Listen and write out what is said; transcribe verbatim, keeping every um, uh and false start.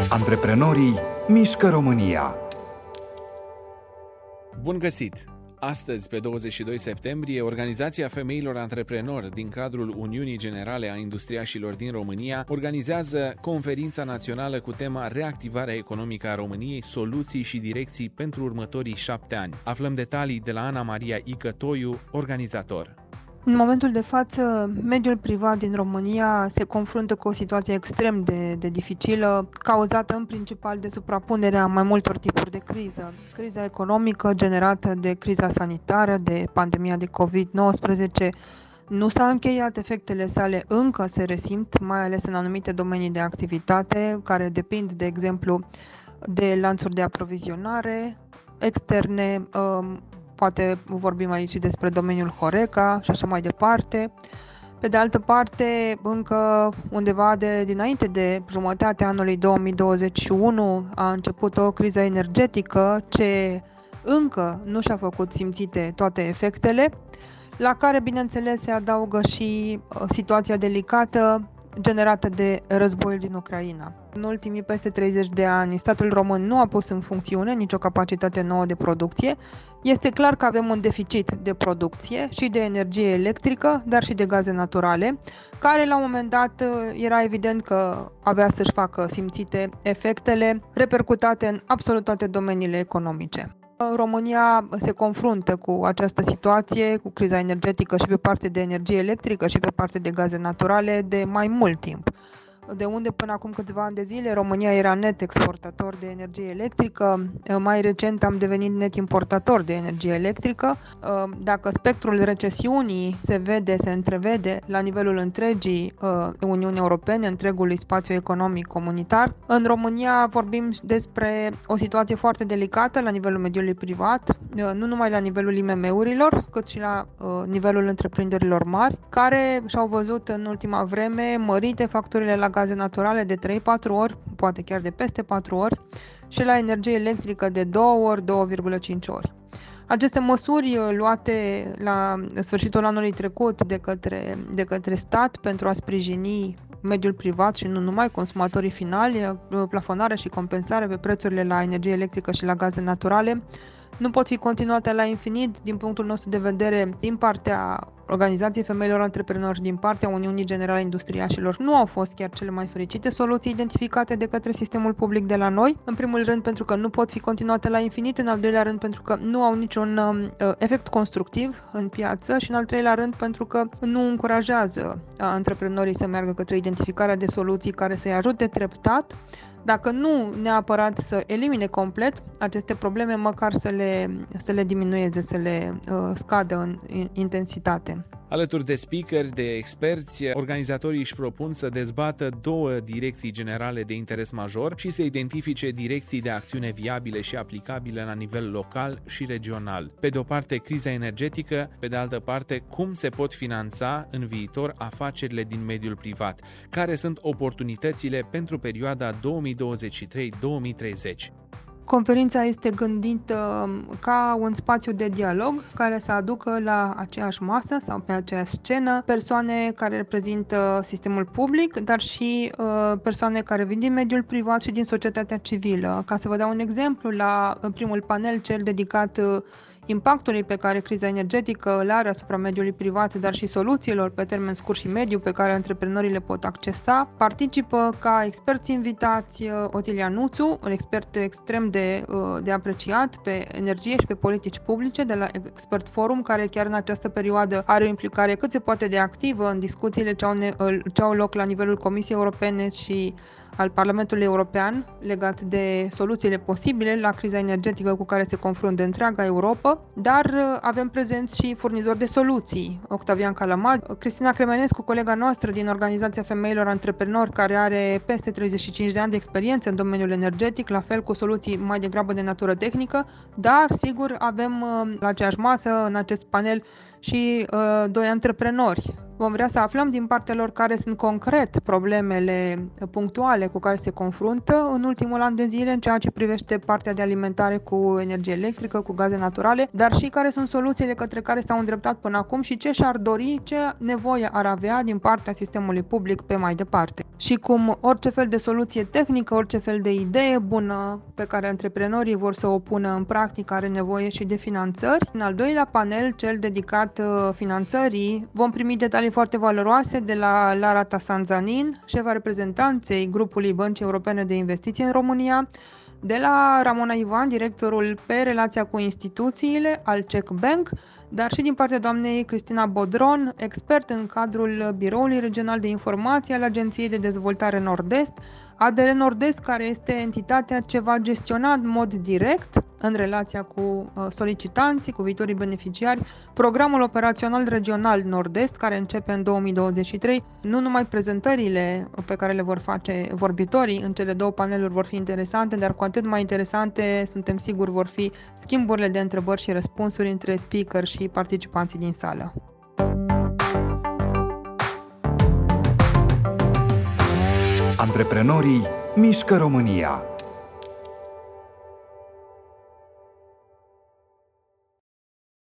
Antreprenorii mișcă România. Bun găsit! Astăzi, pe douăzeci și doi septembrie, Organizația Femeilor Antreprenori din cadrul Uniunii Generale a Industriașilor din România organizează conferința națională cu tema Reactivarea economică a României, soluții și direcții pentru următorii șapte ani. Aflăm detalii de la Ana Maria Icătoiu, organizator. În momentul de față, mediul privat din România se confruntă cu o situație extrem de, de dificilă, cauzată în principal de suprapunerea mai multor tipuri de criză. Criza economică generată de criza sanitară, de pandemia de covid nouăsprezece, nu s-a încheiat, efectele sale încă se resimt, mai ales în anumite domenii de activitate, care depind, de exemplu, de lanțuri de aprovizionare externe. Poate vorbim aici despre domeniul Horeca și așa mai departe. Pe de altă parte, încă undeva de dinainte de jumătatea anului două mii douăzeci și unu a început o criză energetică ce încă nu și-a făcut simțite toate efectele, la care, bineînțeles, se adaugă și situația delicată generată de războiul din Ucraina. În ultimii peste treizeci de ani, statul român nu a pus în funcțiune nicio capacitate nouă de producție. Este clar că avem un deficit de producție și de energie electrică, dar și de gaze naturale, care la un moment dat era evident că avea să-și facă simțite efectele repercutate în absolut toate domeniile economice. România se confruntă cu această situație, cu criza energetică și pe partea de energie electrică și pe partea de gaze naturale de mai mult timp. De unde până acum câțiva ani de zile România era net exportator de energie electrică, mai recent am devenit net importator de energie electrică. Dacă spectrul recesiunii se vede, se întrevede la nivelul întregii Uniuni Europene, întregului spațiu economic comunitar, în România vorbim despre o situație foarte delicată la nivelul mediului privat, nu numai la nivelul I M M-urilor, cât și la nivelul întreprinderilor mari, care și-au văzut în ultima vreme mărite facturile la gaze naturale de trei patru ori, poate chiar de peste patru ori, și la energie electrică de două ori, două virgulă cinci ori. Aceste măsuri luate la sfârșitul anului trecut de către, de către stat pentru a sprijini mediul privat și nu numai consumatorii finali, plafonare și compensare pe prețurile la energie electrică și la gaze naturale, nu pot fi continuate la infinit din punctul nostru de vedere din partea Organizației Femeilor Antreprenori, din partea Uniunii Generale a Industriașilor. Nu au fost chiar cele mai fericite soluții identificate de către sistemul public de la noi. În primul rând pentru că nu pot fi continuate la infinit, în al doilea rând pentru că nu au niciun uh, efect constructiv în piață și în al treilea rând pentru că nu încurajează antreprenorii să meargă către identificarea de soluții care să-i ajute treptat, dacă nu neapărat să elimine complet aceste probleme, măcar să le, să le diminueze, să le uh, scadă în intensitate. Alături de speakeri, de experți, organizatorii își propun să dezbată două direcții generale de interes major și să identifice direcții de acțiune viabile și aplicabile la nivel local și regional. Pe de o parte, criza energetică, pe de altă parte, cum se pot finanța în viitor afacerile din mediul privat, care sunt oportunitățile pentru perioada două mii douăzeci și trei două mii treizeci. Conferința este gândită ca un spațiu de dialog care să aducă la aceeași masă sau pe aceeași scenă persoane care reprezintă sistemul public, dar și persoane care vin din mediul privat și din societatea civilă. Ca să vă dau un exemplu, la primul panel, cel dedicat impactului pe care criza energetică îl are asupra mediului privat, dar și soluțiilor pe termen scurt și mediu pe care antreprenorii le pot accesa, participă ca experți invitați Otilia Nuțu, un expert extrem de, de apreciat pe energie și pe politici publice de la Expert Forum, care chiar în această perioadă are o implicare cât se poate de activă în discuțiile ce au, ne, ce au loc la nivelul Comisiei Europene și al Parlamentului European legat de soluțiile posibile la criza energetică cu care se confruntă întreaga Europa, dar avem prezenți și furnizori de soluții, Octavian Calamaz, Cristina Cremenescu, colega noastră din Organizația Femeilor Antreprenori, care are peste treizeci și cinci de ani de experiență în domeniul energetic, la fel cu soluții mai degrabă de natură tehnică, dar sigur avem la aceeași masă, în acest panel, și uh, doi antreprenori. Vom vrea să aflăm din partea lor care sunt concret problemele punctuale cu care se confruntă în ultimul an de zile în ceea ce privește partea de alimentare cu energie electrică, cu gaze naturale, dar și care sunt soluțiile către care s-au îndreptat până acum și ce și-ar dori, ce nevoie ar avea din partea sistemului public pe mai departe. Și cum orice fel de soluție tehnică, orice fel de idee bună pe care antreprenorii vor să o pună în practică are nevoie și de finanțări. În al doilea panel, cel dedicat finanțării, vom primi detalii foarte valoroase de la Lara Tasanzanin, șefa reprezentanței grupului Băncii Europene de Investiții în România, de la Ramona Ivan, directorul pe relația cu instituțiile al Czech Bank, dar și din partea doamnei Cristina Bodron, expert în cadrul Biroului Regional de Informații al Agenției de Dezvoltare Nord-Est, A D R Nord-Est, care este entitatea ce va gestiona în mod direct, în relația cu solicitanții, cu viitorii beneficiari, programul operațional regional Nord-Est, care începe în două mii douăzeci și trei. Nu numai prezentările pe care le vor face vorbitorii în cele două paneluri vor fi interesante, dar cu atât mai interesante, suntem siguri, vor fi schimburile de întrebări și răspunsuri între speaker și participanții din sală. Antreprenorii mișcă România.